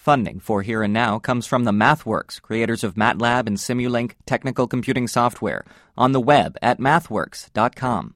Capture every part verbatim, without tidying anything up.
Funding for Here and Now comes from the MathWorks, creators of MATLAB and Simulink technical computing software, on the web at mathworks dot com.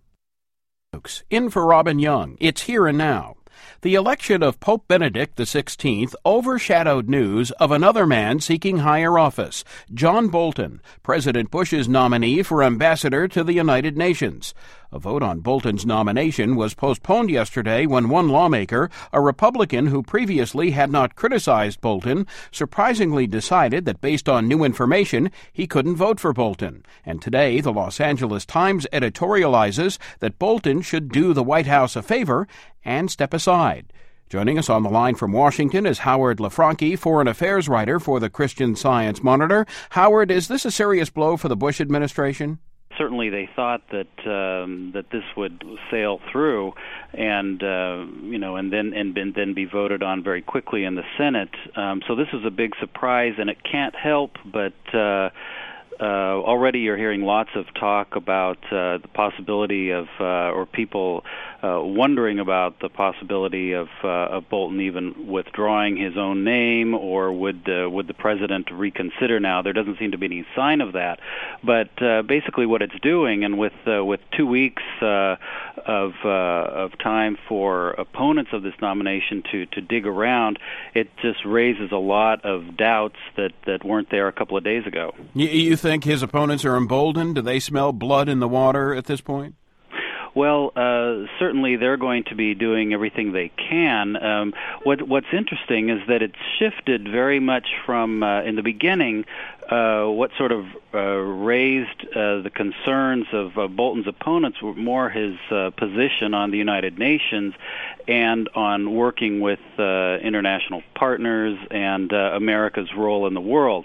In for Robin Young, it's Here and Now. The election of Pope Benedict the sixteenth overshadowed news of another man seeking higher office, John Bolton, President Bush's nominee for ambassador to the United Nations. A vote on Bolton's nomination was postponed yesterday when one lawmaker, a Republican who previously had not criticized Bolton, surprisingly decided that based on new information, he couldn't vote for Bolton. And today, the Los Angeles Times editorializes that Bolton should do the White House a favor and step aside. Joining us on the line from Washington is Howard LaFranchi, foreign affairs writer for the Christian Science Monitor. Howard, is this a serious blow for the Bush administration? Certainly, they thought that um, that this would sail through, and uh, you know, and then and then be voted on very quickly in the Senate. Um, so this is a big surprise, and it can't help but. Uh, Uh, already you're hearing lots of talk about uh, the possibility of, uh, or people uh, wondering about the possibility of, uh, of Bolton even withdrawing his own name, or would uh, would the president reconsider now? There doesn't seem to be any sign of that. But uh, basically what it's doing, and with uh, with two weeks uh, of uh, of time for opponents of this nomination to, to dig around, it just raises a lot of doubts that, that weren't there a couple of days ago. You, you think think his opponents are emboldened? Do they smell blood in the water at this point? Well, uh, certainly they're going to be doing everything they can. Um, what, what's interesting is that it's shifted very much from, uh, in the beginning, uh, what sort of uh, raised uh, the concerns of uh, Bolton's opponents were more his uh, position on the United Nations and on working with uh, international partners and uh, America's role in the world.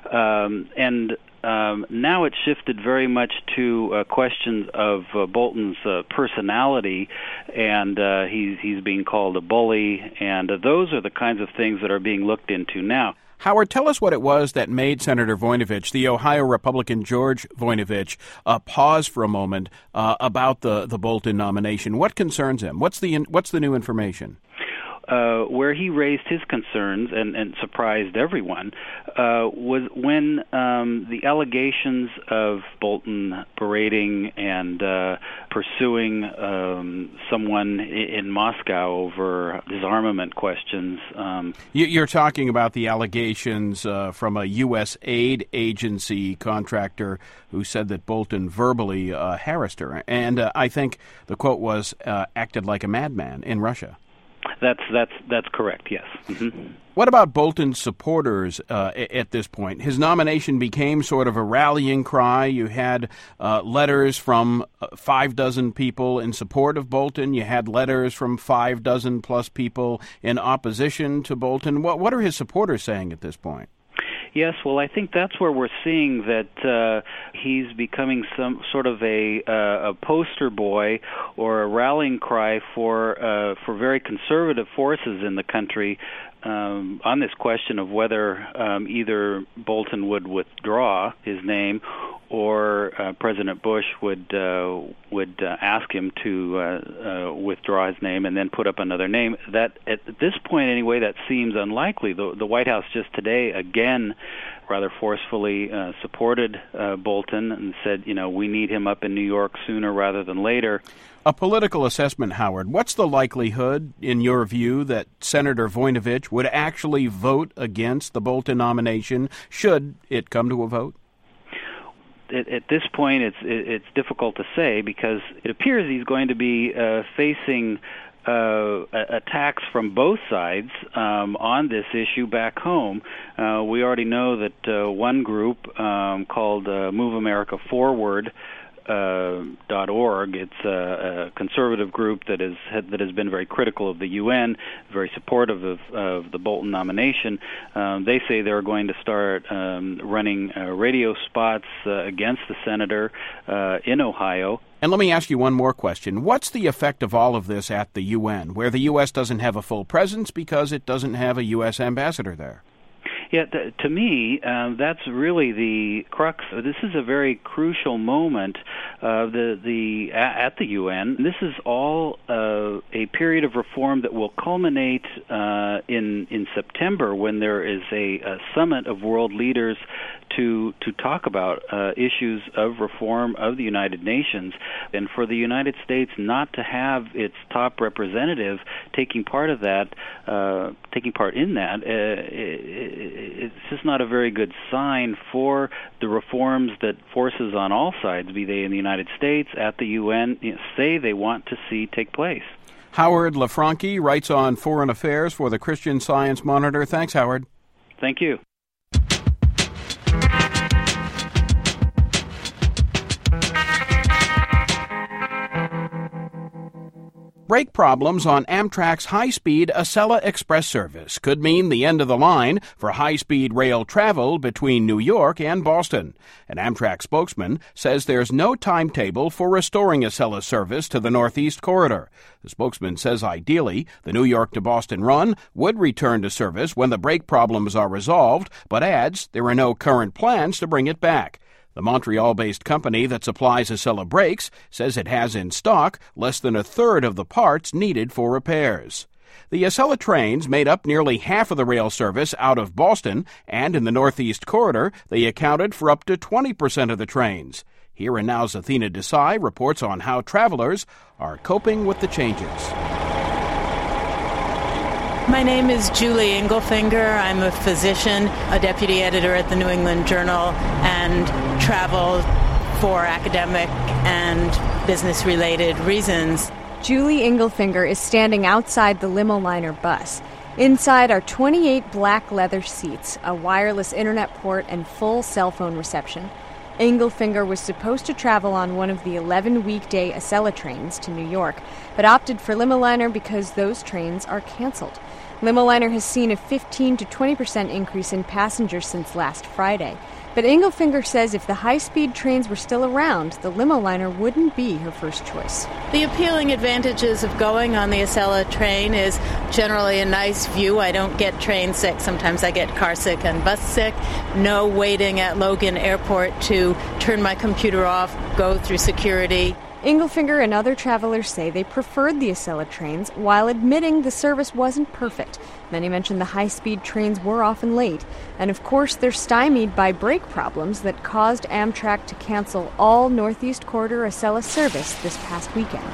Um, and Um, now it's shifted very much to uh, questions of uh, Bolton's uh, personality, and uh, he's he's being called a bully, and uh, those are the kinds of things that are being looked into now. Howard, tell us what it was that made Senator Voinovich, the Ohio Republican George Voinovich, uh, pause for a moment uh, about the, the Bolton nomination. What concerns him? What's the what's the new information? Uh, where he raised his concerns and, and surprised everyone uh, was when um, the allegations of Bolton berating and uh, pursuing um, someone in Moscow over disarmament questions. Um, You're talking about the allegations uh, from a U S aid agency contractor who said that Bolton verbally uh, harassed her. And uh, I think the quote was, uh, acted like a madman in Russia. That's that's that's correct. Yes. Mm-hmm. What about Bolton's supporters uh, at this point? His nomination became sort of a rallying cry. You had uh, letters from five dozen people in support of Bolton. You had letters from five dozen plus people in opposition to Bolton. What what are his supporters saying at this point? Yes, well, I think that's where we're seeing that uh, he's becoming some sort of a, uh, a poster boy or a rallying cry for uh, for very conservative forces in the country um, on this question of whether um, either Bolton would withdraw his name or uh, President Bush would uh, would uh, ask him to uh, uh, withdraw his name and then put up another name. That at this point, anyway, that seems unlikely. The, the White House just today again rather forcefully uh, supported uh, Bolton and said, you know, we need him up in New York sooner rather than later. A political assessment, Howard. What's the likelihood, in your view, that Senator Voinovich would actually vote against the Bolton nomination should it come to a vote? At, at this point, it's it, it's difficult to say because it appears he's going to be uh, facing uh, attacks from both sides um, on this issue back home. Uh, we already know that uh, one group um, called uh, Move America Forward Uh, dot org. It's a, a conservative group that is that has been very critical of the U N, very supportive of, of the Bolton nomination. Um, they say they're going to start um, running uh, radio spots uh, against the senator uh, in Ohio. And let me ask you one more question. What's the effect of all of this at the U N, where the U S doesn't have a full presence because it doesn't have a U S ambassador there? Yeah, th- to me, um, that's really the crux. This is a very crucial moment uh, the the at the U N. This is all uh, a period of reform that will culminate uh, in in September, when there is a, a summit of world leaders to to talk about uh, issues of reform of the United Nations. And for the United States not to have its top representative taking part of that, uh, taking part in that, uh, it, it's just not a very good sign for the reforms that forces on all sides, be they in the United States, at the U N, you know, say they want to see take place. Howard LaFranchi writes on Foreign Affairs for the Christian Science Monitor. Thanks, Howard. Thank you. Brake problems on Amtrak's high-speed Acela Express service could mean the end of the line for high-speed rail travel between New York and Boston. An Amtrak spokesman says there's no timetable for restoring Acela service to the Northeast Corridor. The spokesman says ideally, the New York to Boston run would return to service when the brake problems are resolved, but adds there are no current plans to bring it back. The Montreal-based company that supplies Acela brakes says it has in stock less than a third of the parts needed for repairs. The Acela trains made up nearly half of the rail service out of Boston, and in the Northeast Corridor, they accounted for up to twenty percent of the trains. Here and Now's Athena Desai reports on how travelers are coping with the changes. My name is Julie Engelfinger. I'm a physician, a deputy editor at the New England Journal, and travel for academic and business-related reasons. Julie Engelfinger is standing outside the Limoliner bus. Inside are twenty-eight black leather seats, a wireless internet port, and full cell phone reception. Engelfinger was supposed to travel on one of the eleven weekday Acela trains to New York, but opted for Limoliner because those trains are canceled. Limoliner has seen a fifteen to twenty percent increase in passengers since last Friday. But Engelfinger says if the high-speed trains were still around, the Limoliner wouldn't be her first choice. The appealing advantages of going on the Acela train is generally a nice view. I don't get train sick. Sometimes I get car sick and bus sick. No waiting at Logan Airport to turn my computer off, go through security. Engelfinger and other travelers say they preferred the Acela trains, while admitting the service wasn't perfect. Many mentioned the high-speed trains were often late, and of course they're stymied by brake problems that caused Amtrak to cancel all Northeast Corridor Acela service this past weekend.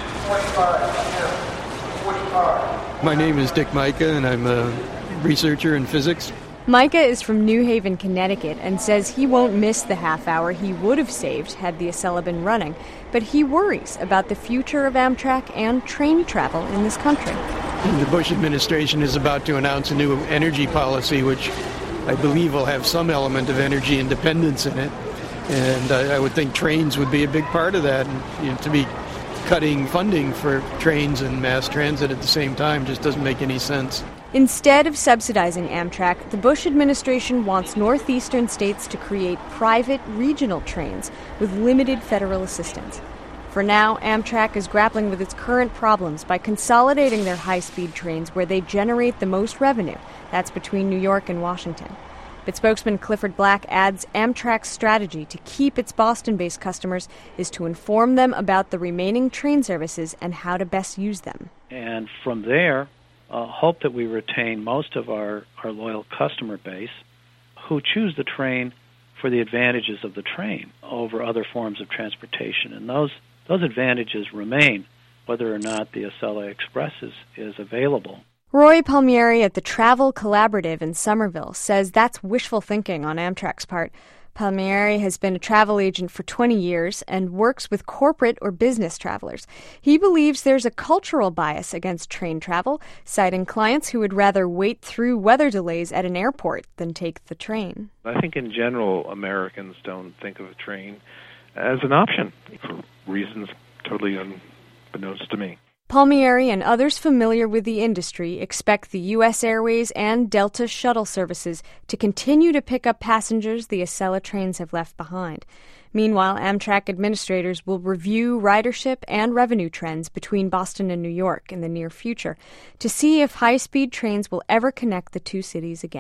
My name is Dick Micah, and I'm a researcher in physics. Micah is from New Haven, Connecticut, and says he won't miss the half hour he would have saved had the Acela been running, but he worries about the future of Amtrak and train travel in this country. The Bush administration is about to announce a new energy policy, which I believe will have some element of energy independence in it, and I, I would think trains would be a big part of that, and you know, to be cutting funding for trains and mass transit at the same time just doesn't make any sense. Instead of subsidizing Amtrak, the Bush administration wants northeastern states to create private regional trains with limited federal assistance. For now, Amtrak is grappling with its current problems by consolidating their high-speed trains where they generate the most revenue. That's between New York and Washington. But spokesman Clifford Black adds Amtrak's strategy to keep its Boston-based customers is to inform them about the remaining train services and how to best use them. And from there, Uh, hope that we retain most of our, our loyal customer base who choose the train for the advantages of the train over other forms of transportation. And those those advantages remain whether or not the Acela Express is, is available. Roy Palmieri at the Travel Collaborative in Somerville says that's wishful thinking on Amtrak's part. Palmieri has been a travel agent for twenty years and works with corporate or business travelers. He believes there's a cultural bias against train travel, citing clients who would rather wait through weather delays at an airport than take the train. I think in general, Americans don't think of a train as an option for reasons totally unbeknownst to me. Palmieri and others familiar with the industry expect the U S Airways and Delta shuttle services to continue to pick up passengers the Acela trains have left behind. Meanwhile, Amtrak administrators will review ridership and revenue trends between Boston and New York in the near future to see if high-speed trains will ever connect the two cities again.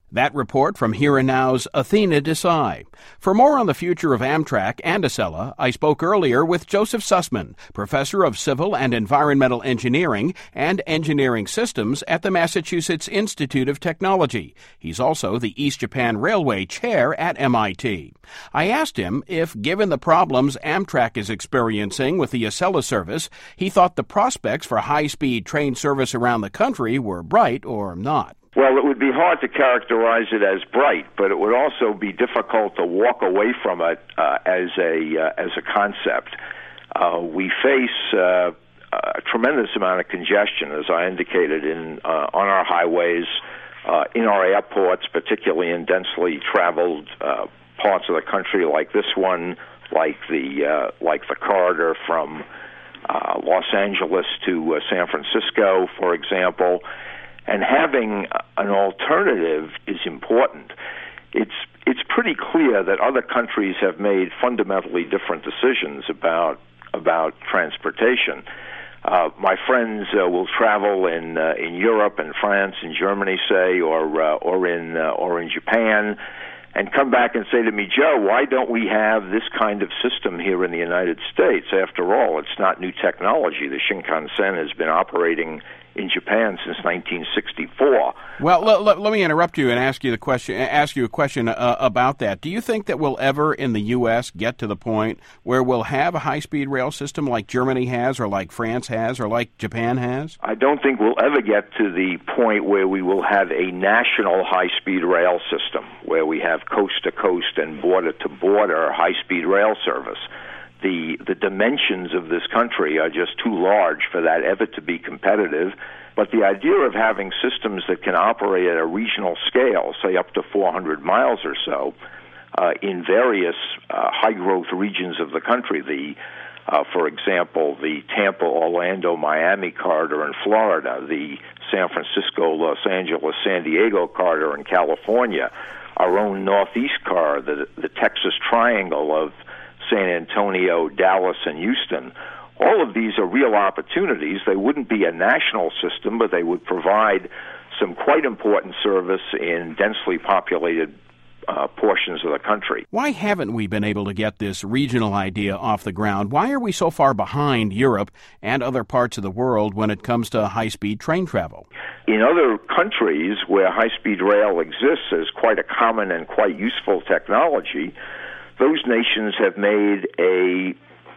That report from Here and Now's Athena Desai. For more on the future of Amtrak and Acela, I spoke earlier with Joseph Sussman, professor of civil and environmental engineering and engineering systems at the Massachusetts Institute of Technology. He's also the East Japan Railway chair at M I T. I asked him if, given the problems Amtrak is experiencing with the Acela service, he thought the prospects for high-speed train service around the country were bright or not. Well, it would be hard to characterize it as bright, but it would also be difficult to walk away from it uh, as a uh, as a concept. Uh, we face uh, a tremendous amount of congestion, as I indicated, in uh, on our highways, uh, in our airports, particularly in densely traveled uh, parts of the country, like this one, like the uh, like the corridor from uh, Los Angeles to uh, San Francisco, for example. And having an alternative is important. It's it's pretty clear that other countries have made fundamentally different decisions about about transportation. Uh, my friends uh, will travel in uh, in Europe and France and Germany, say, or uh, or in uh, or in Japan, and come back and say to me, Joe, why don't we have this kind of system here in the United States? After all, it's not new technology. The Shinkansen has been operating in Japan since nineteen sixty-four. Well, let, let, let me interrupt you and ask you the question. Ask you a question uh, about that. Do you think that we'll ever in the U S get to the point where we'll have a high-speed rail system like Germany has, or like France has, or like Japan has? I don't think we'll ever get to the point where we will have a national high-speed rail system, where we have coast-to-coast and border-to-border high-speed rail service. The the dimensions of this country are just too large for that ever to be competitive. But the idea of having systems that can operate at a regional scale, say up to four hundred miles or so, uh, in various uh, high-growth regions of the country, the uh, for example, the Tampa, Orlando, Miami corridor in Florida, the San Francisco, Los Angeles, San Diego corridor in California, our own Northeast corridor, the, the Texas Triangle of San Antonio, Dallas, and Houston. All of these are real opportunities. They wouldn't be a national system, but they would provide some quite important service in densely populated uh, portions of the country. Why haven't we been able to get this regional idea off the ground? Why are we so far behind Europe and other parts of the world when it comes to high-speed train travel? In other countries where high-speed rail exists as quite a common and quite useful technology, those nations have made a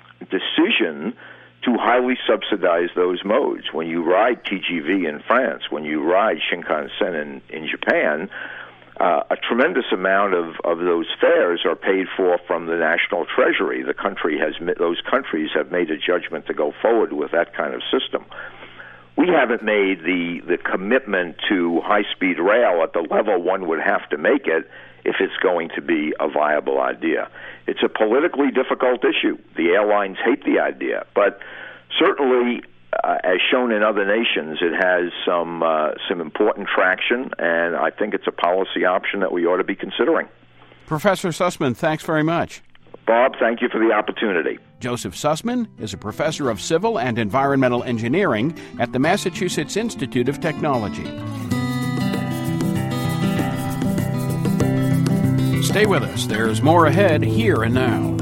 decision to highly subsidize those modes. When you ride T G V in France, when you ride Shinkansen in, in Japan, uh, a tremendous amount of, of those fares are paid for from the national treasury. The country has those countries have made a judgment to go forward with that kind of system. We haven't made the, the commitment to high-speed rail at the level one would have to make it if it's going to be a viable idea. It's a politically difficult issue. The airlines hate the idea, but certainly, uh, as shown in other nations, it has some uh, some important traction, and I think it's a policy option that we ought to be considering. Professor Sussman, thanks very much. Bob, thank you for the opportunity. Joseph Sussman is a professor of civil and environmental engineering at the Massachusetts Institute of Technology. Stay with us. There's more ahead here and now.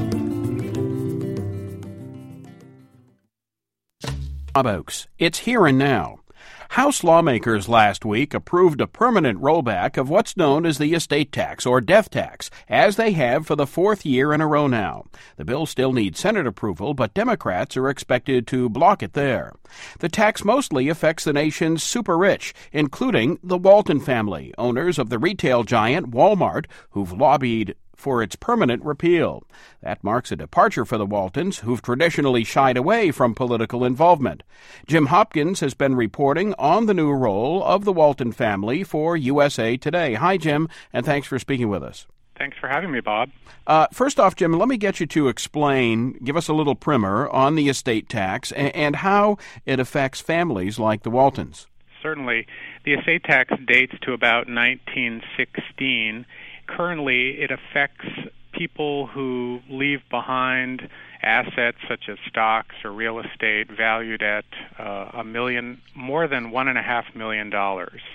Bob Oakes. It's Here and Now. House lawmakers last week approved a permanent rollback of what's known as the estate tax, or death tax, as they have for the fourth year in a row now. The bill still needs Senate approval, but Democrats are expected to block it there. The tax mostly affects the nation's super-rich, including the Walton family, owners of the retail giant Walmart, who've lobbied for its permanent repeal. That marks a departure for the Waltons, who've traditionally shied away from political involvement. Jim Hopkins has been reporting on the new role of the Walton family for U S A Today. Hi, Jim, and thanks for speaking with us. Thanks for having me, Bob. Uh, first off, Jim, let me get you to explain, give us a little primer on the estate tax and, and how it affects families like the Waltons. Certainly. The estate tax dates to about nineteen sixteen. Currently, it affects people who leave behind assets such as stocks or real estate valued at uh, a million, more than one and a half million dollars.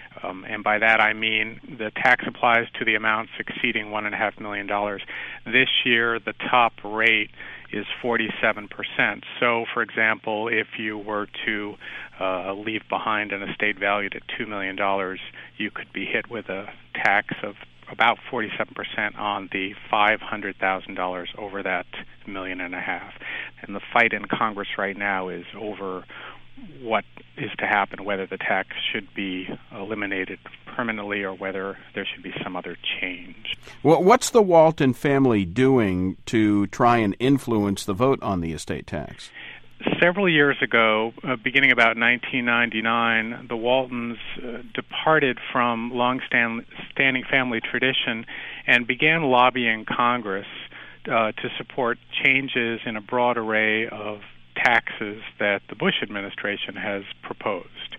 Um, and by that I mean the tax applies to the amounts exceeding one point five million dollars. This year, the top rate is forty-seven percent. So, for example, if you were to uh, leave behind an estate valued at two million dollars, you could be hit with a tax of about forty-seven percent on the five hundred thousand dollars over that million and a half. And the fight in Congress right now is over what is to happen, whether the tax should be eliminated permanently or whether there should be some other change. Well, what's the Walton family doing to try and influence the vote on the estate tax? Several years ago, uh, beginning about nineteen ninety-nine, the Waltons uh, departed from long-standing family tradition and began lobbying Congress uh, to support changes in a broad array of taxes that the Bush administration has proposed.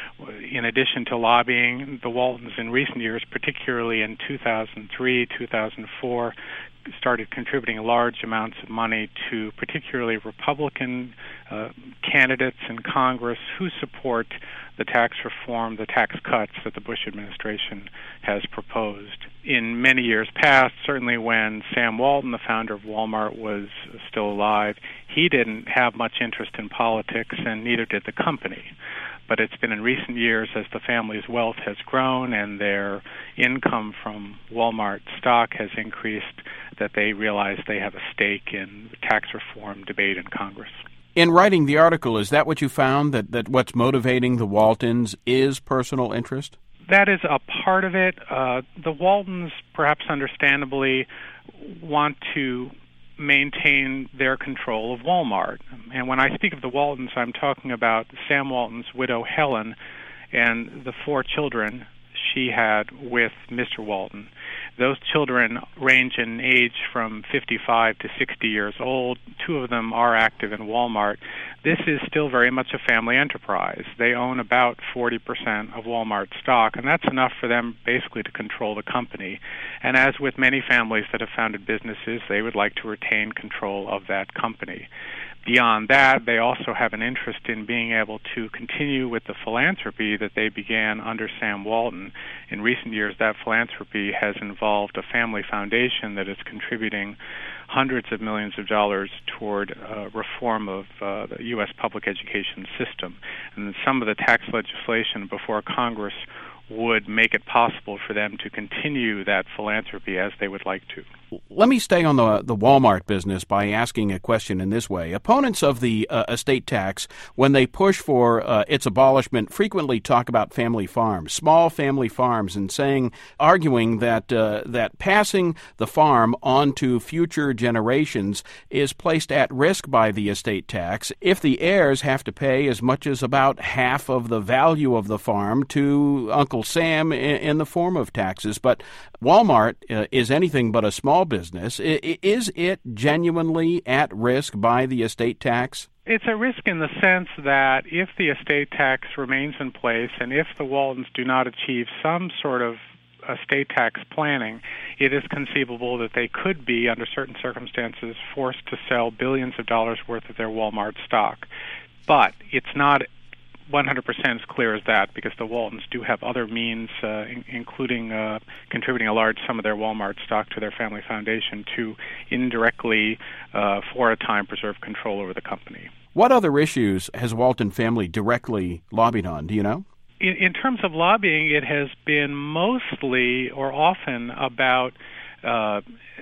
In addition to lobbying, the Waltons in recent years, particularly in two thousand three, two thousand four, started contributing large amounts of money to particularly Republican uh, candidates in Congress who support the tax reform, the tax cuts that the Bush administration has proposed. In many years past, certainly when Sam Walton, the founder of Walmart, was still alive, he didn't have much interest in politics, and neither did the company. But it's been in recent years, as the family's wealth has grown and their income from Walmart stock has increased, that they realize they have a stake in the tax reform debate in Congress. In writing the article, is that what you found, that, that what's motivating the Waltons is personal interest? That is a part of it. Uh, the Waltons, perhaps understandably, want to maintain their control of Walmart. And when I speak of the Waltons, I'm talking about Sam Walton's widow, Helen, and the four children she had with Mister Walton. Those children range in age from fifty-five to sixty years old. Two of them are active in Walmart. This is still very much a family enterprise. They own about forty percent of Walmart stock, and that's enough for them basically to control the company. And as with many families that have founded businesses, they would like to retain control of that company. Beyond that, they also have an interest in being able to continue with the philanthropy that they began under Sam Walton. In recent years, that philanthropy has involved a family foundation that is contributing hundreds of millions of dollars toward uh, reform of uh, the U S public education system. And some of the tax legislation before Congress would make it possible for them to continue that philanthropy as they would like to. Let me stay on the the Walmart business by asking a question in this way. Opponents of the uh, estate tax, when they push for uh, its abolishment, frequently talk about family farms, small family farms, and saying, arguing that uh, that passing the farm on to future generations is placed at risk by the estate tax if the heirs have to pay as much as about half of the value of the farm to Uncle Sam in, in the form of taxes. But Walmart uh, is anything but a small business. I, is it genuinely at risk by the estate tax? It's a risk in the sense that if the estate tax remains in place and if the Waltons do not achieve some sort of estate tax planning, it is conceivable that they could be, under certain circumstances, forced to sell billions of dollars worth of their Walmart stock. But it's not one hundred percent as clear as that, because the Waltons do have other means, uh, in, including uh, contributing a large sum of their Walmart stock to their family foundation to indirectly, uh, for a time, preserve control over the company. What other issues has Walton family directly lobbied on? Do you know? In, in terms of lobbying, it has been mostly or often about uh,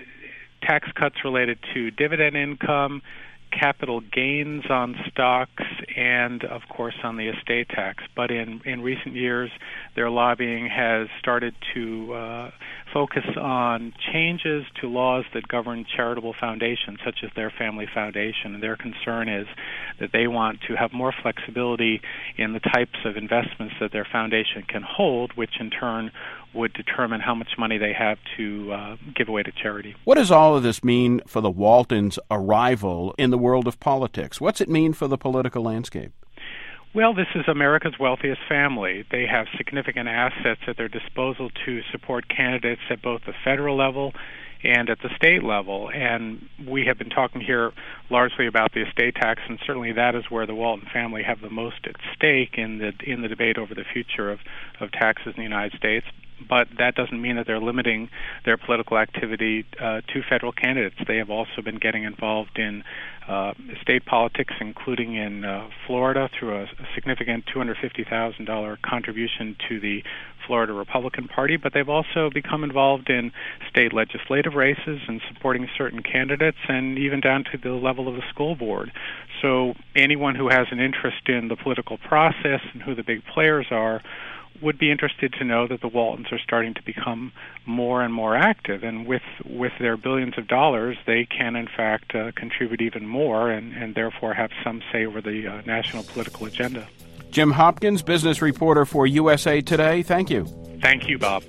tax cuts related to dividend income, capital gains on stocks, and, of course, on the estate tax. But in, in recent years, their lobbying has started to uh, focus on changes to laws that govern charitable foundations, such as their family foundation. And their concern is that they want to have more flexibility in the types of investments that their foundation can hold, which in turn would determine how much money they have to uh, give away to charity. What does all of this mean for the Waltons' arrival in the world of politics? What's it mean for the political landscape? Well, this is America's wealthiest family. They have significant assets at their disposal to support candidates at both the federal level and at the state level. And we have been talking here largely about the estate tax, and certainly that is where the Walton family have the most at stake in the in the debate over the future of, of taxes in the United States. But that doesn't mean that they're limiting their political activity uh, to federal candidates. They have also been getting involved in uh, state politics, including in uh, Florida through a, a significant two hundred fifty thousand dollars contribution to the Florida Republican Party. But they've also become involved in state legislative races and supporting certain candidates, and even down to the level of the school board. So anyone who has an interest in the political process and who the big players are would be interested to know that the Waltons are starting to become more and more active, and with with their billions of dollars, they can in fact uh, contribute even more, and, and therefore have some say over the uh, national political agenda. Jim Hopkins, business reporter for U S A Today, thank you. Thank you, Bob.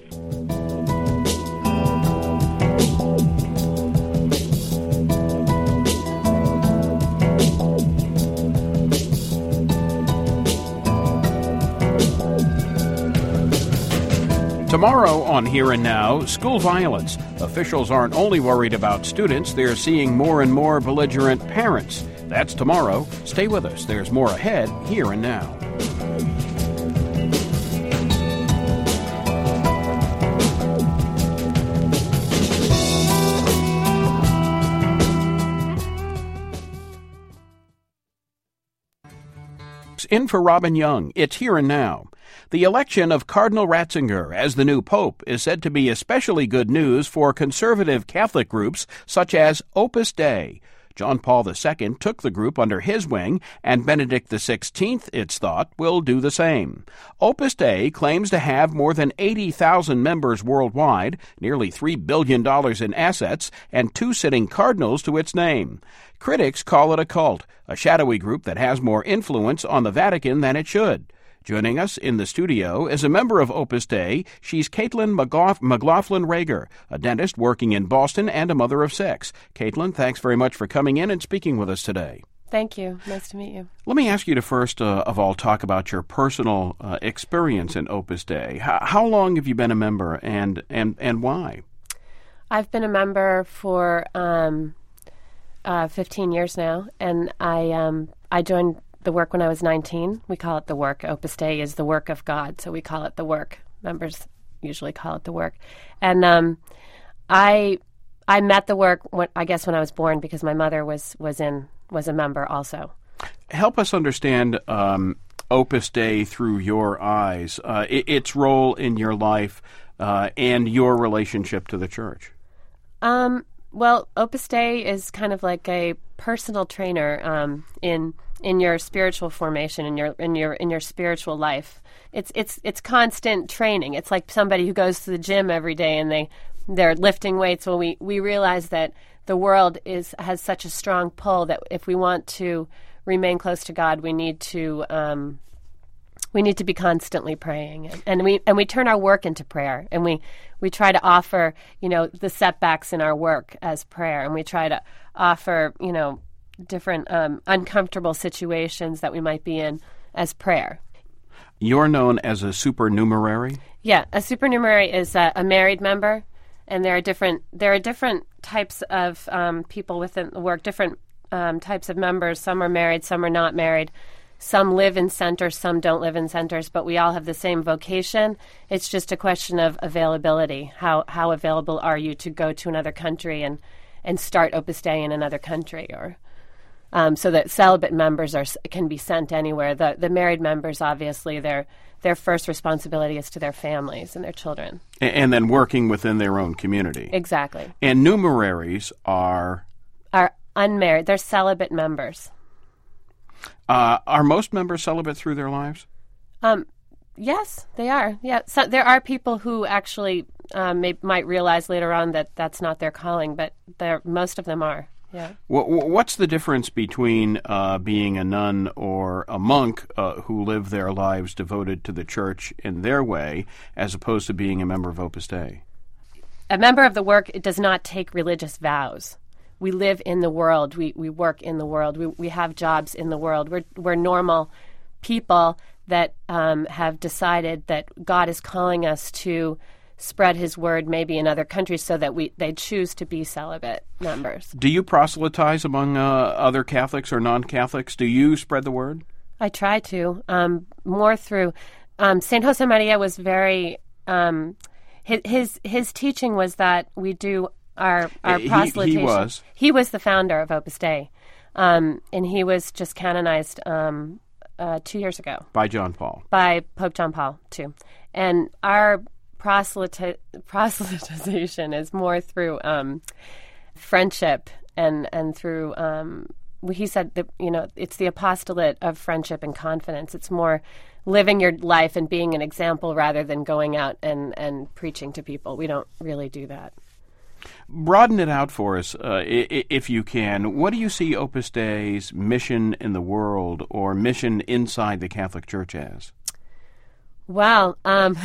Tomorrow on Here and Now, school violence. Officials aren't only worried about students, they're seeing more and more belligerent parents. That's tomorrow. Stay with us. There's more ahead, Here and Now. In for Robin Young, it's Here and Now. The election of Cardinal Ratzinger as the new pope is said to be especially good news for conservative Catholic groups such as Opus Dei. John Paul the Second took the group under his wing, and Benedict the Sixteenth, it's thought, will do the same. Opus Dei claims to have more than eighty thousand members worldwide, nearly three billion dollars in assets, and two sitting cardinals to its name. Critics call it a cult, a shadowy group that has more influence on the Vatican than it should. Joining us in the studio is a member of Opus Dei. She's Caitlin McLaughlin-Rager, a dentist working in Boston and a mother of six. Caitlin, thanks very much for coming in and speaking with us today. Thank you. Nice to meet you. Let me ask you to first uh, of all talk about your personal uh, experience in Opus Dei. How, how long have you been a member, and, and, and why? I've been a member for um, uh, fifteen years now, and I um, I joined the work when I was nineteen. We call it the work. Opus Dei is the work of God, so we call it the work. Members usually call it the work. And um, I I met the work, when, I guess, when I was born, because my mother was was in was a member also. Help us understand um, Opus Dei through your eyes, uh, it, its role in your life uh, and your relationship to the church. Um, well, Opus Dei is kind of like a personal trainer um, in in your spiritual formation, in your in your in your spiritual life. It's it's it's constant training. It's like somebody who goes to the gym every day and they they're lifting weights. Well, we we realize that the world is has such a strong pull that if we want to remain close to God, we need to um, we need to be constantly praying, and we and we turn our work into prayer, and we we try to offer you know the setbacks in our work as prayer, and we try to offer you know different um, uncomfortable situations that we might be in as prayer. You're known as a supernumerary? Yeah, a supernumerary is a, a married member, and there are different there are different types of um, people within the work, different um, types of members. Some are married, some are not married. Some live in centers, some don't live in centers, but we all have the same vocation. It's just a question of availability. How how available are you to go to another country and, and start Opus Dei in another country, or Um, so that celibate members are can be sent anywhere. The the married members, obviously, their their first responsibility is to their families and their children. And, and then working within their own community. Exactly. And numeraries are? Are unmarried. They're celibate members. Uh, are most members celibate through their lives? Um, yes, they are. Yeah, so there are people who actually um, may, might realize later on that that's not their calling, but most of them are. Yeah. What's the difference between uh, being a nun or a monk uh, who live their lives devoted to the church in their way, as opposed to being a member of Opus Dei? A member of the work, it does not take religious vows. We live in the world. We we work in the world. We we have jobs in the world. We're we're normal people that um, have decided that God is calling us to spread his word maybe in other countries so that we they choose to be celibate members. Do you proselytize among uh, other Catholics or non-Catholics? Do you spread the word? I try to, um, more through um, Saint Josemaria was very um, his, his his teaching was that we do our our he, proselytation. He was he was the founder of Opus Dei, um, and he was just canonized um, uh, two years ago by John Paul by Pope John Paul too, and our proselyti- proselytization is more through um, friendship and and through. Um, He said that, you know, it's the apostolate of friendship and confidence. It's more living your life and being an example rather than going out and, and preaching to people. We don't really do that. Broaden it out for us, uh, if you can. What do you see Opus Dei's mission in the world or mission inside the Catholic Church as? Well, um,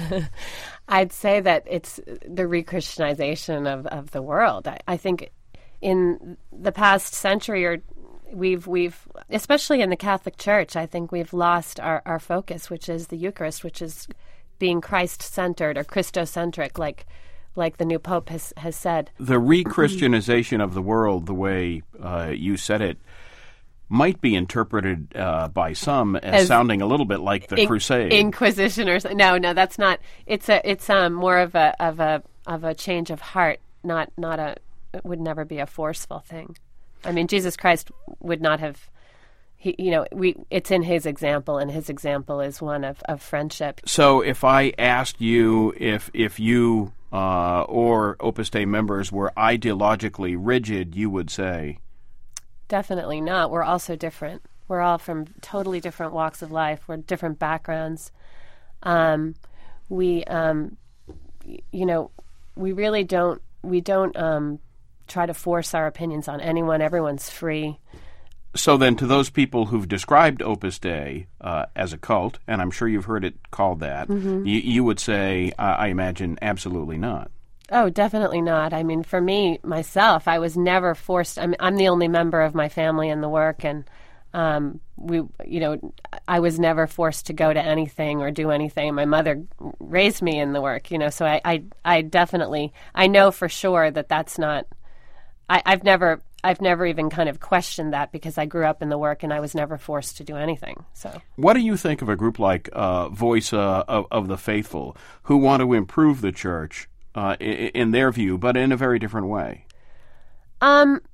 I'd say that it's the re-Christianization of, of the world. I, I think in the past century, or we've we've especially in the Catholic Church, I think we've lost our, our focus, which is the Eucharist, which is being Christ-centered or Christocentric, like like the new Pope has has said. The re-Christianization of the world, the way uh, you said it, might be interpreted uh, by some as, as sounding a little bit like the in, Crusade, Inquisition, or no, no, that's not. It's a it's um more of a of a of a change of heart, not not a. It would never be a forceful thing. I mean, Jesus Christ would not have, he, you know, we. It's in his example, and his example is one of, of friendship. So if I asked you if if you uh, or Opus Dei members were ideologically rigid, you would say? Definitely not. We're all so different. We're all from totally different walks of life. We're different backgrounds. Um, we, um, you know, we really don't, we don't, um, try to force our opinions on anyone. Everyone's free. So then to those people who've described Opus Dei uh, as a cult, and I'm sure you've heard it called that, mm-hmm. you, you would say, uh, I imagine, absolutely not. Oh, definitely not. I mean, for me, myself, I was never forced. I'm, I'm the only member of my family in the work, and um, we, you know, I was never forced to go to anything or do anything. My mother raised me in the work, you know, so I, I, I definitely, I know for sure that that's not, I, I've never, I've never even kind of questioned that because I grew up in the work and I was never forced to do anything. So, what do you think of a group like uh, Voice uh, of, of the Faithful, who want to improve the church uh, in, in their view, but in a very different way? Um,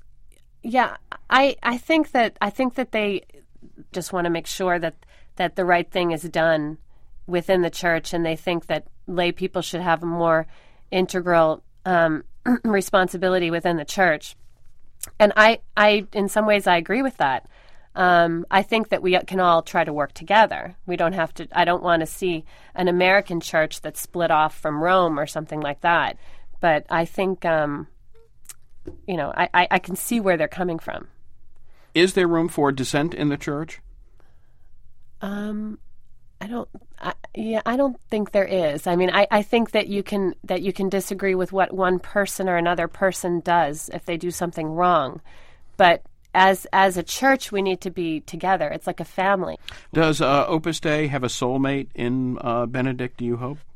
yeah, I, I think that I think that they just want to make sure that that the right thing is done within the church, and they think that lay people should have a more integral um, responsibility within the church. And I, I, in some ways, I agree with that. Um, I think that we can all try to work together. We don't have to, I don't want to see an American church that's split off from Rome or something like that. But I think, um, you know, I, I, I can see where they're coming from. Is there room for dissent in the church? Um, I don't. I, yeah, I don't think there is. I mean, I, I think that you can that you can disagree with what one person or another person does if they do something wrong, but as as a church, we need to be together. It's like a family. Does uh, Opus Dei have a soulmate in uh, Benedict? Do you hope?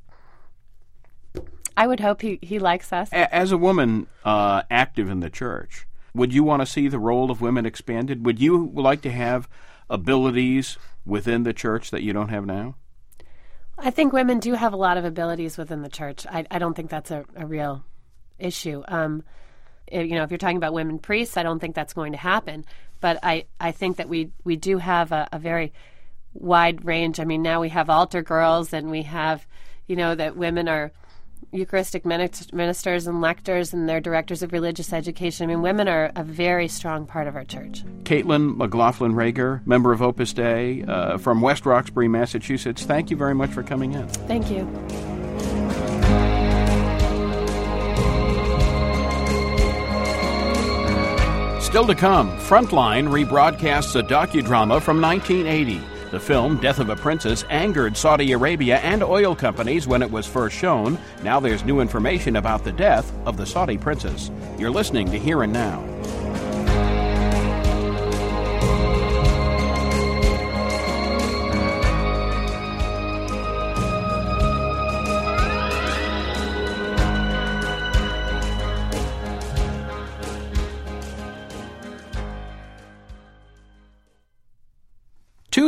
I would hope he, he likes us. A- as a woman uh, active in the church, would you want to see the role of women expanded? Would you like to have abilities within the church that you don't have now? I think women do have a lot of abilities within the church. I, I don't think that's a, a real issue. Um, if, you know, if you're talking about women priests, I don't think that's going to happen. But I, I think that we, we do have a, a very wide range. I mean, now we have altar girls, and we have, you know, that women are Eucharistic ministers and lectors, and they're directors of religious education. I mean, women are a very strong part of our church. Caitlin McLaughlin Rager, member of Opus Dei uh, from West Roxbury, Massachusetts. Thank you very much for coming in. Thank you. Still to come, Frontline rebroadcasts a docudrama from nineteen eighty. The film, Death of a Princess, angered Saudi Arabia and oil companies when it was first shown. Now there's new information about the death of the Saudi princess. You're listening to Here and Now.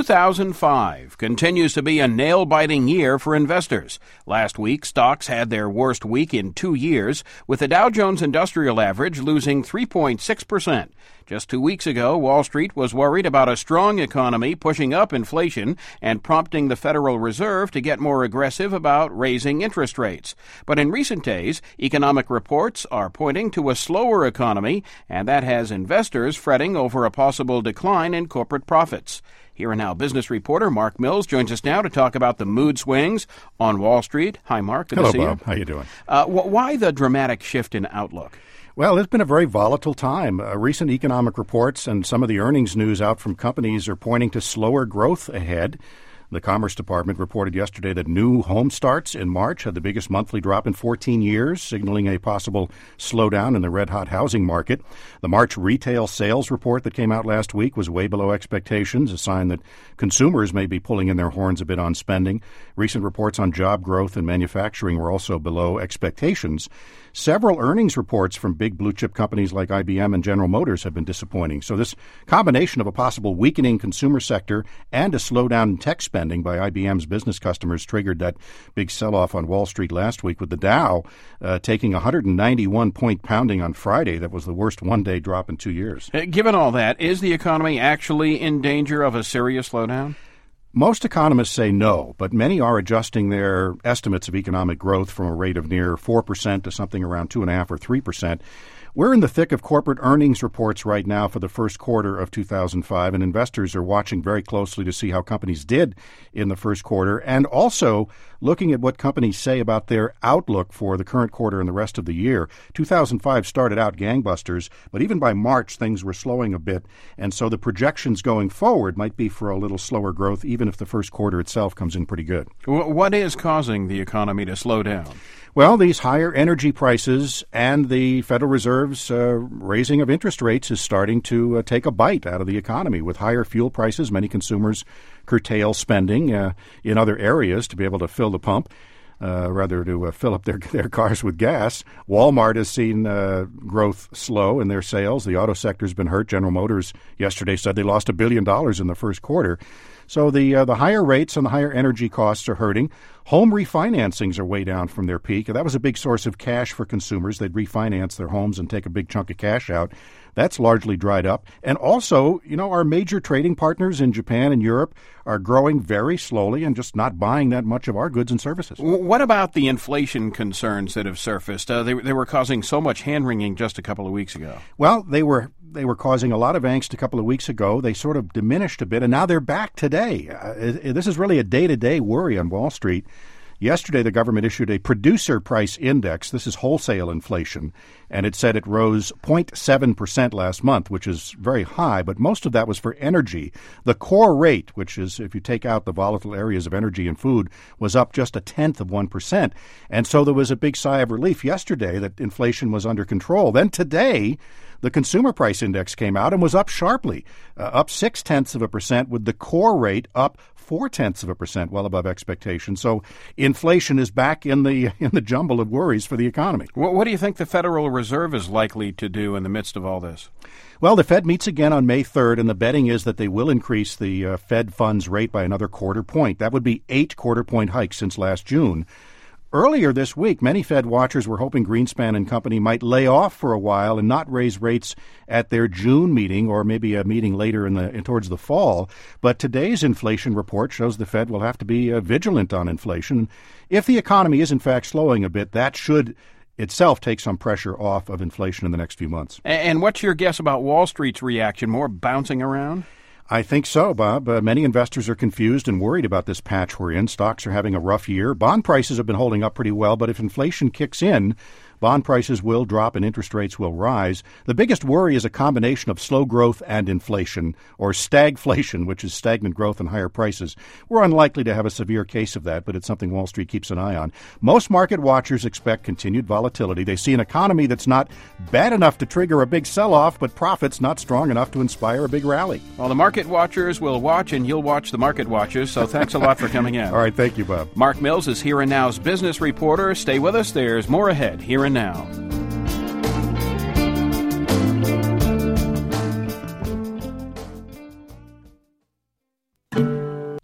thousand five continues to be a nail-biting year for investors. Last week, stocks had their worst week in two years, with the Dow Jones Industrial Average losing three point six percent. Just two weeks ago, Wall Street was worried about a strong economy pushing up inflation and prompting the Federal Reserve to get more aggressive about raising interest rates. But in recent days, economic reports are pointing to a slower economy, and that has investors fretting over a possible decline in corporate profits. Here and Now business reporter Mark Mills joins us now to talk about the mood swings on Wall Street. Hi, Mark. Good Hello, to see Bob. you. How you doing? Uh, wh- why the dramatic shift in outlook? Well, it's been a very volatile time. Uh, recent economic reports and some of the earnings news out from companies are pointing to slower growth ahead. The Commerce Department reported yesterday that new home starts in March had the biggest monthly drop in fourteen years, signaling a possible slowdown in the red-hot housing market. The March retail sales report that came out last week was way below expectations, a sign that consumers may be pulling in their horns a bit on spending. Recent reports on job growth and manufacturing were also below expectations. Several earnings reports from big blue-chip companies like I B M and General Motors have been disappointing. So this combination of a possible weakening consumer sector and a slowdown in tech spending by I B M's business customers triggered that big sell-off on Wall Street last week, with the Dow uh, taking a one hundred ninety-one point pounding on Friday. That was the worst one-day drop in two years. Uh, given all that, is the economy actually in danger of a serious slowdown? Most economists say no, but many are adjusting their estimates of economic growth from a rate of near four percent to something around two point five or three percent. We're in the thick of corporate earnings reports right now for the first quarter of two thousand five, and investors are watching very closely to see how companies did in the first quarter, and also looking at what companies say about their outlook for the current quarter and the rest of the year. two thousand five started out gangbusters, but even by March, things were slowing a bit, and so the projections going forward might be for a little slower growth, even if the first quarter itself comes in pretty good. What is causing the economy to slow down? Well, these higher energy prices and the Federal Reserve's uh, raising of interest rates is starting to uh, take a bite out of the economy. With higher fuel prices, many consumers curtail spending uh, in other areas to be able to fill the pump, uh, rather to uh, fill up their, their cars with gas. Walmart has seen uh, growth slow in their sales. The auto sector has been hurt. General Motors yesterday said they lost a billion dollars in the first quarter. So the uh, the higher rates and the higher energy costs are hurting. Home refinancings are way down from their peak. That was a big source of cash for consumers. They'd refinance their homes and take a big chunk of cash out. That's largely dried up. And also, you know, our major trading partners in Japan and Europe are growing very slowly and just not buying that much of our goods and services. What about the inflation concerns that have surfaced? Uh, they, they were causing so much hand-wringing just a couple of weeks ago. Well, they were they were causing a lot of angst a couple of weeks ago. They sort of diminished a bit, and now they're back today. Uh, it, it, this is really a day-to-day worry on Wall Street. Yesterday, the government issued a producer price index. This is wholesale inflation, and it said it rose zero point seven percent last month, which is very high, but most of that was for energy. The core rate, which is if you take out the volatile areas of energy and food, was up just a tenth of one percent. And so there was a big sigh of relief yesterday that inflation was under control. Then today, the consumer price index came out and was up sharply, uh, up six tenths of a percent, with the core rate up four tenths of a percent, well above expectation. So inflation is back in the in the jumble of worries for the economy. What, what do you think the Federal Reserve is likely to do in the midst of all this? Well, the Fed meets again on May third, and the betting is that they will increase the uh, Fed funds rate by another quarter point. That would be eight quarter point hikes since last June. Earlier this week, many Fed watchers were hoping Greenspan and company might lay off for a while and not raise rates at their June meeting or maybe a meeting later in the in, towards the fall. But today's inflation report shows the Fed will have to be uh, vigilant on inflation. If the economy is in fact slowing a bit, that should itself take some pressure off of inflation in the next few months. And what's your guess about Wall Street's reaction? More bouncing around? I think so, Bob. Uh, many investors are confused and worried about this patch we're in. Stocks are having a rough year. Bond prices have been holding up pretty well, but if inflation kicks in, bond prices will drop and interest rates will rise. The biggest worry is a combination of slow growth and inflation, or stagflation, which is stagnant growth and higher prices. We're unlikely to have a severe case of that, but it's something Wall Street keeps an eye on. Most market watchers expect continued volatility. They see an economy that's not bad enough to trigger a big sell-off, but profits not strong enough to inspire a big rally. Well, the market watchers will watch, and you'll watch the market watchers, so thanks a lot for coming in. All right, thank you, Bob. Mark Mills is Here and Now's business reporter. Stay with us. There's more ahead. Here and Now.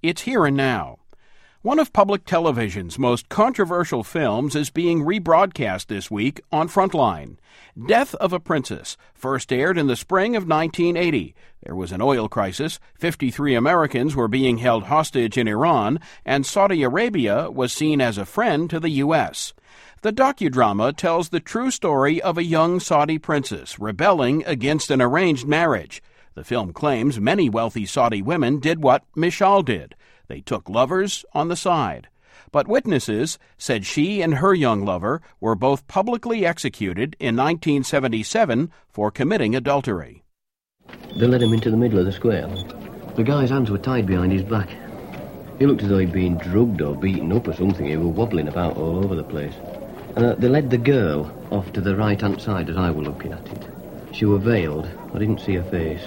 It's Here and Now. One of public television's most controversial films is being rebroadcast this week on Frontline. Death of a Princess first aired in the spring of nineteen eighty. There was an oil crisis, fifty-three Americans were being held hostage in Iran, and Saudi Arabia was seen as a friend to the U S The docudrama tells the true story of a young Saudi princess rebelling against an arranged marriage. The film claims many wealthy Saudi women did what Mishal did. They took lovers on the side. But witnesses said she and her young lover were both publicly executed in nineteen seventy-seven for committing adultery. They led him into the middle of the square. The guy's hands were tied behind his back. He looked as though he'd been drugged or beaten up or something. He was wobbling about all over the place. Uh, they led the girl off to the right-hand side as I were looking at it. She were veiled. I didn't see her face.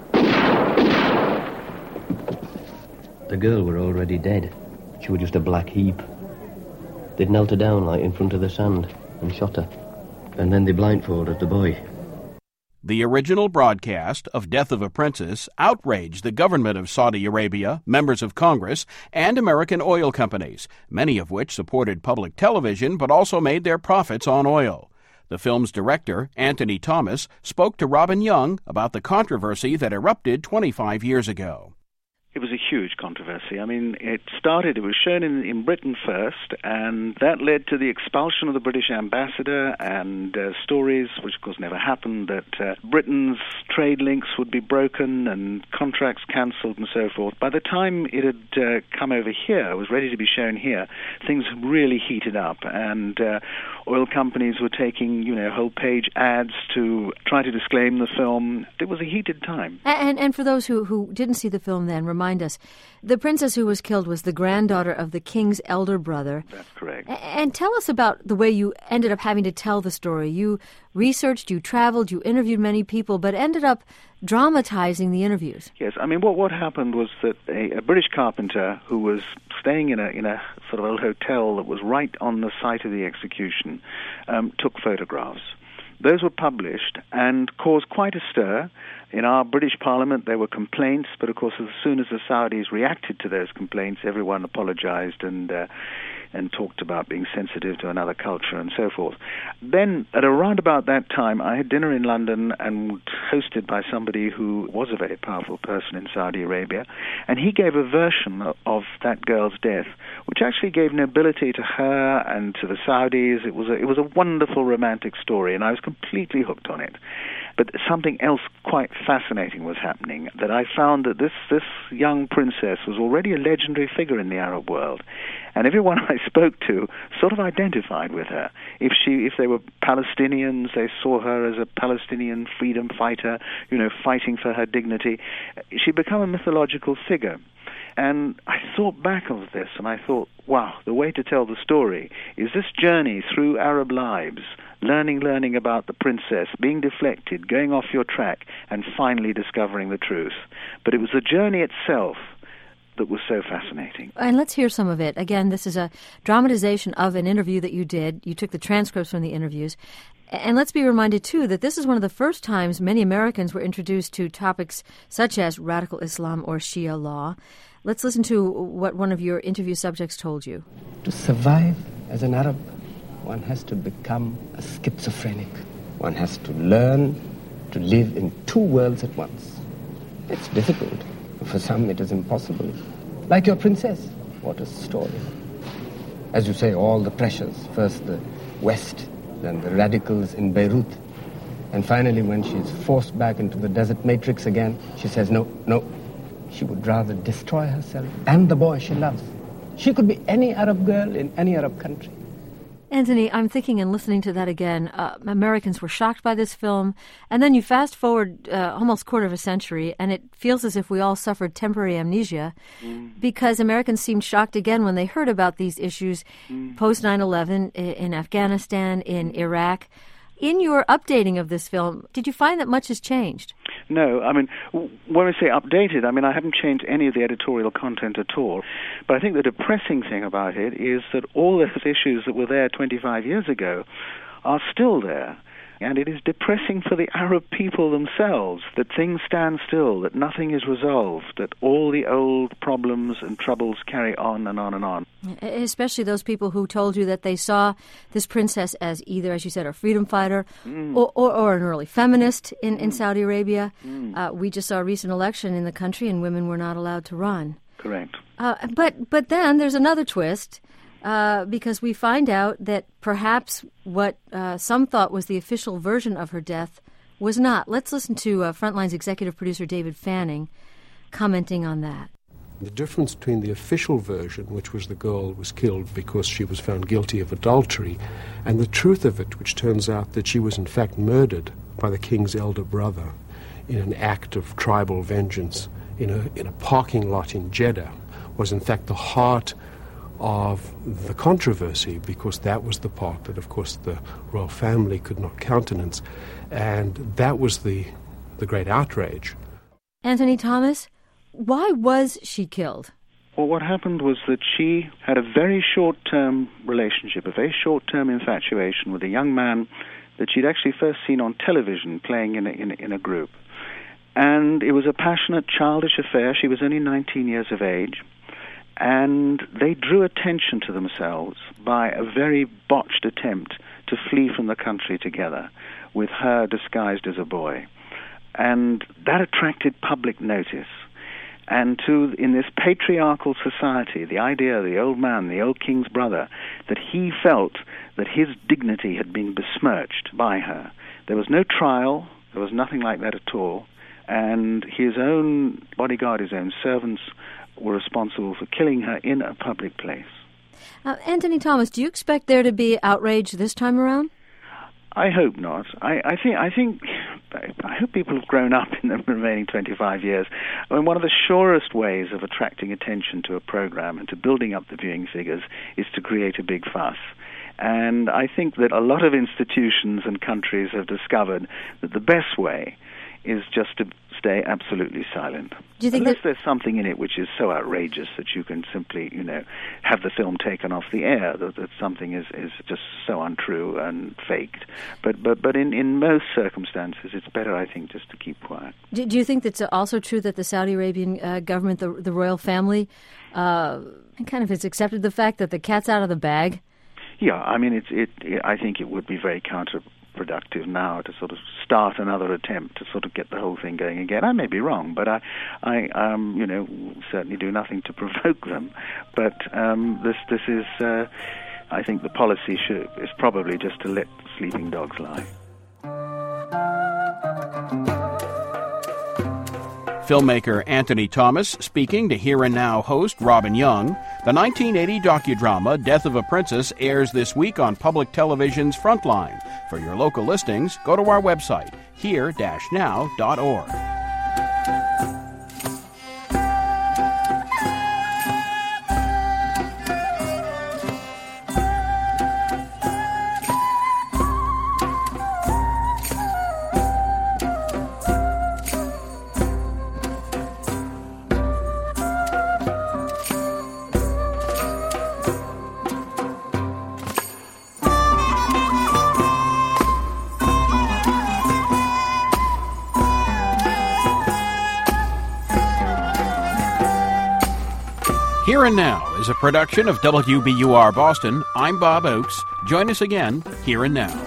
The girl were already dead. She were just a black heap. They'd knelt her down like in front of the sand and shot her. And then they blindfolded the boy. The original broadcast of Death of a Princess outraged the government of Saudi Arabia, members of Congress, and American oil companies, many of which supported public television but also made their profits on oil. The film's director, Anthony Thomas, spoke to Robin Young about the controversy that erupted twenty-five years ago. It was a huge controversy. I mean, it started, it was shown in, in Britain first, and that led to the expulsion of the British ambassador and uh, stories, which of course never happened, that uh, Britain's trade links would be broken and contracts cancelled and so forth. By the time it had uh, come over here, was ready to be shown here, things really heated up, and uh, oil companies were taking, you know, whole-page ads to try to disclaim the film. It was a heated time. And, and for those who, who didn't see the film then, remind us, the princess who was killed was the granddaughter of the king's elder brother. That's correct. And tell us about the way you ended up having to tell the story. You researched, you traveled, you interviewed many people, but ended up dramatizing the interviews. Yes, I mean, what what happened was that a, a British carpenter who was staying in a in a sort of old hotel that was right on the site of the execution um, took photographs. Those were published and caused quite a stir. In our British Parliament, there were complaints, but of course, as soon as the Saudis reacted to those complaints, everyone apologized and uh, and talked about being sensitive to another culture and so forth. Then, at around about that time, I had dinner in London and hosted by somebody who was a very powerful person in Saudi Arabia, and he gave a version of, of that girl's death, which actually gave nobility to her and to the Saudis. It was a, it was a wonderful romantic story, and I was completely hooked on it. But something else quite fascinating was happening, that I found that this, this young princess was already a legendary figure in the Arab world. And everyone I spoke to sort of identified with her. If she, if they were Palestinians, they saw her as a Palestinian freedom fighter, you know, fighting for her dignity. She'd become a mythological figure. And I thought back of this, and I thought, wow, the way to tell the story is this journey through Arab lives, learning, learning about the princess, being deflected, going off your track, and finally discovering the truth. But it was the journey itself that was so fascinating. And let's hear some of it. Again, this is a dramatization of an interview that you did. You took the transcripts from the interviews. And let's be reminded, too, that this is one of the first times many Americans were introduced to topics such as radical Islam or Shia law. Let's listen to what one of your interview subjects told you. To survive as an Arab, one has to become a schizophrenic. One has to learn to live in two worlds at once. It's difficult. For some, it is impossible. Like your princess. What a story. As you say, all the pressures. First the West, then the radicals in Beirut. And finally, when she's forced back into the desert matrix again, she says, no, no. She would rather destroy herself and the boy she loves. She could be any Arab girl in any Arab country. Anthony, I'm thinking and listening to that again, uh, Americans were shocked by this film, and then you fast forward uh, almost quarter of a century, and it feels as if we all suffered temporary amnesia mm. because Americans seemed shocked again when they heard about these issues mm. post nine eleven in, in Afghanistan, in Iraq. In your updating of this film, did you find that much has changed? No, I mean, when I say updated, I mean, I haven't changed any of the editorial content at all. But I think the depressing thing about it is that all those issues that were there twenty-five years ago are still there. And it is depressing for the Arab people themselves that things stand still, that nothing is resolved, that all the old problems and troubles carry on and on and on. Especially those people who told you that they saw this princess as either, as you said, a freedom fighter mm. or, or, or an early feminist in, in Saudi Arabia. Mm. Uh, we just saw a recent election in the country and women were not allowed to run. Correct. Uh, but but then there's another twist. Uh, because we find out that perhaps what uh, some thought was the official version of her death was not. Let's listen to uh, Frontline's executive producer David Fanning commenting on that. The difference between the official version, which was the girl was killed because she was found guilty of adultery, and the truth of it, which turns out that she was in fact murdered by the king's elder brother in an act of tribal vengeance in a, in a parking lot in Jeddah, was in fact the heart of the controversy, because that was the part that, of course, the royal family could not countenance, and that was the the great outrage. Anthony Thomas, why was she killed? Well, what happened was that she had a very short-term relationship, a very short-term infatuation with a young man that she'd actually first seen on television playing in a, in a, in a group. And it was a passionate, childish affair. She was only nineteen years of age. And they drew attention to themselves by a very botched attempt to flee from the country together, with her disguised as a boy. And that attracted public notice. And to, in this patriarchal society, the idea of the old man, the old king's brother, that he felt that his dignity had been besmirched by her. There was no trial, there was nothing like that at all. And his own bodyguard, his own servants, were responsible for killing her in a public place. Uh, Anthony Thomas, do you expect there to be outrage this time around? I hope not. I, I think I think I hope people have grown up in the remaining twenty-five years. I mean, one of the surest ways of attracting attention to a program and to building up the viewing figures is to create a big fuss. And I think that a lot of institutions and countries have discovered that the best way is just to stay absolutely silent. Do you think Unless that there's something in it which is so outrageous that you can simply, you know, have the film taken off the air, that, that something is, is just so untrue and faked. But but but in, in most circumstances, it's better, I think, just to keep quiet. Do, do you think that's also true that the Saudi Arabian uh, government, the, the royal family, uh, kind of has accepted the fact that the cat's out of the bag? Yeah, I mean, it's it. it I think it would be very counter. productive now to sort of start another attempt to sort of get the whole thing going again. I may be wrong, but I, I um, you know, certainly do nothing to provoke them. But um, this, this is, uh, I think, the policy should is probably just to let sleeping dogs lie. Filmmaker Anthony Thomas speaking to Here and Now host Robin Young. The nineteen eighty docudrama Death of a Princess airs this week on public television's Frontline. For your local listings, go to our website, here dash now dot org. Here and Now is a production of W B U R Boston. I'm Bob Oakes. Join us again, Here and Now.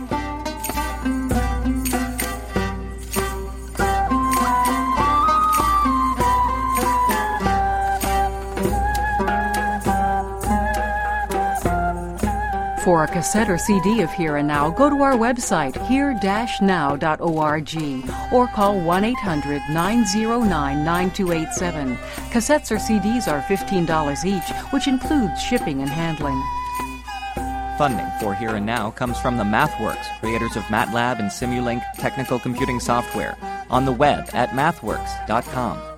For a cassette or C D of Here and Now, go to our website, here dash now dot org, or call one eight hundred nine oh nine nine two eight seven. Cassettes or C Ds are fifteen dollars each, which includes shipping and handling. Funding for Here and Now comes from the MathWorks, creators of MATLAB and Simulink technical computing software, on the web at mathworks dot com.